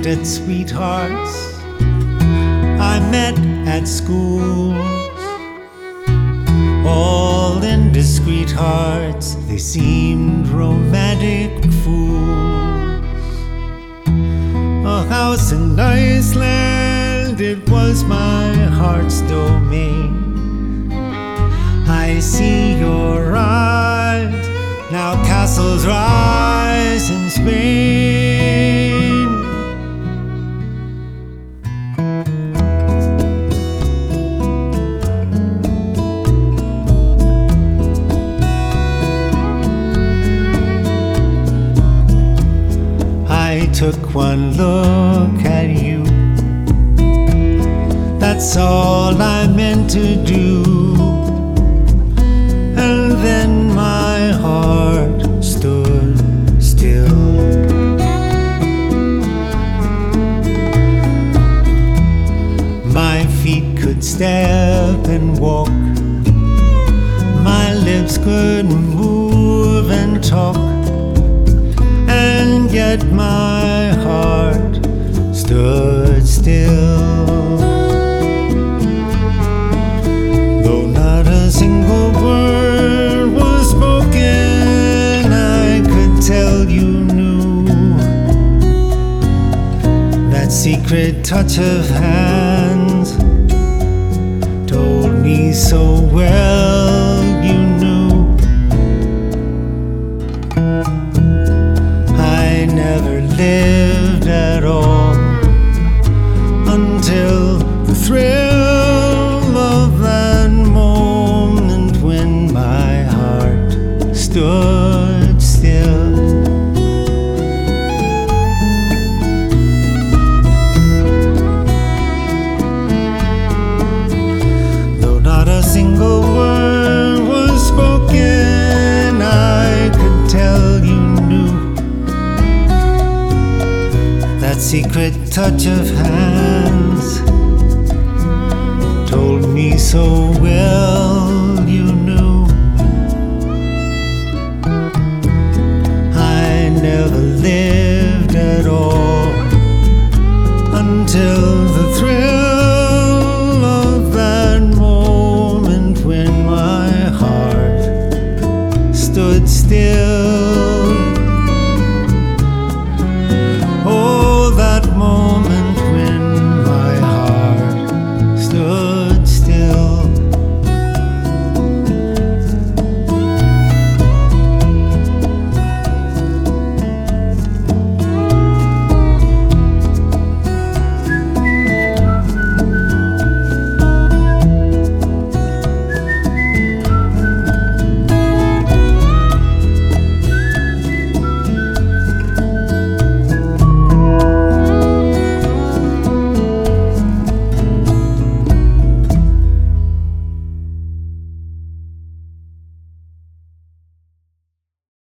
unexpected sweethearts I met at school. All indiscreet hearts, they seemed romantic fools. A house in Iceland, it was my heart's domain. I see your eyes, now castles rise in Spain. I took one look at you, that's all I meant to do. And then my heart stood still. My feet could step and walk, my lips could move and talk, and yet my heart stood still. Though not a single word was spoken, I could tell you knew. That secret touch of hands told me so well you knew. I never lived at all until the thrill of that moment when my heart stood still. Though not a single word was spoken, I could tell you knew. That secret touch of hands told me so well you knew. I never lived